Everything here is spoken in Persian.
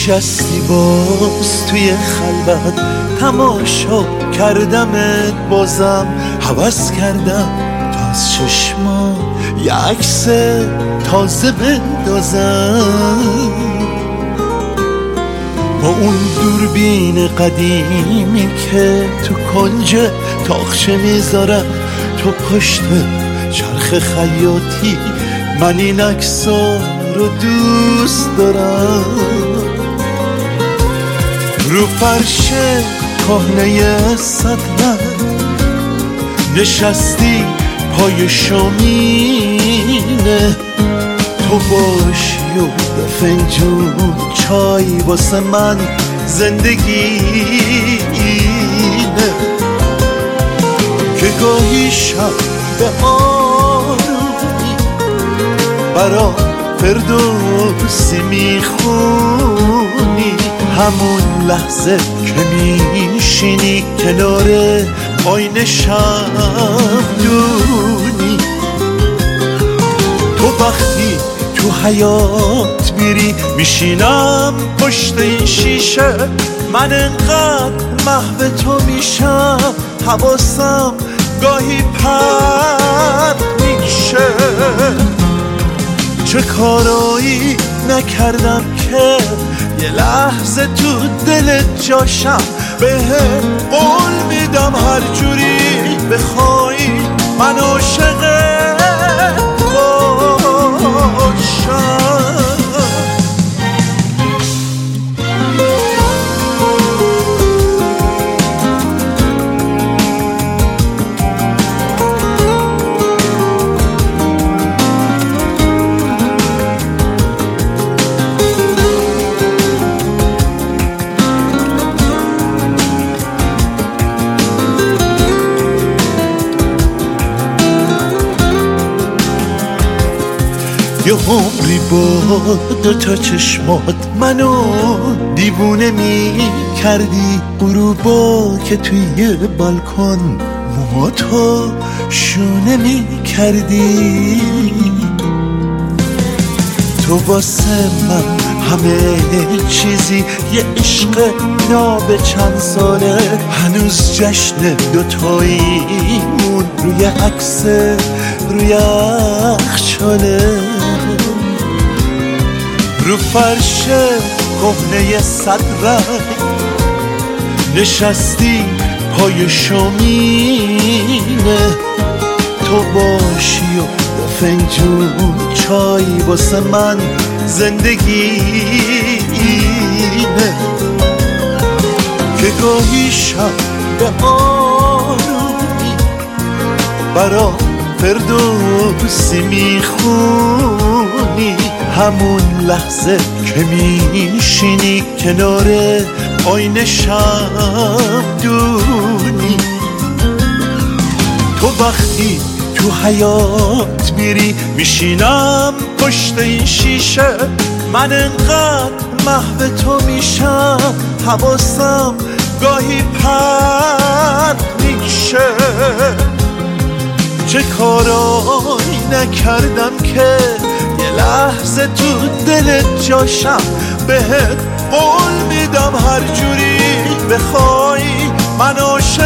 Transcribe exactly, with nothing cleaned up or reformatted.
نشستی باز توی خلوت، تماشا کردمت بازم، هوس کردم تا از چشما یه عکس تازه بندازم. با اون دوربین قدیمی که تو کنج تاقچه میذارم، تو پشت چرخ خیاطی، من این عکس‌ها رو دوست دارم. رو فرش کهنه صدرت نشستی پای شامینه، تو باشی و فنجون چای واسه من زندگینه. که گاهی شب به آرومی برا فردوسی میخونی، همون لحظه که میشینی کنار آینه شمدونی. تو وقتی تو حیات میری، میشینم پشت این شیشه، من انقدر محو تو میشم، حواسم گاهی پرت میشه. چه کارایی نکردم که یه لحظه تو دلت جاشم، بهت قول میدم هر جوری بخوای من عاشقت باشم. یه عمری با دوتا چشمات منو دیوونه می کردی، غروبا که توی بالکن موهاتو شونه می کردی. تو واسه من همه چیزی، یه عشق ناب چند ساله، هنوز جشن دوتاییمون روی عکس روی یخچاله. رو فرش کهنه صدرت نشستی پای شامینه، تو باشی و فنجون چای واسه من زندگینه. که گاهی شب به آرومی برا فردوسی میخونی، همون لحظه که میشینی کنار آینه شمدونی. تو وقتی تو حیات میری، میشینم پشت این شیشه، من انقدر محو تو میشم، حواسم گاهی پرت میشه. چه کارایی نکردم که یه لحظه تو دلت جاشم، بهت قول میدم هر جوری بخوای من عاشقت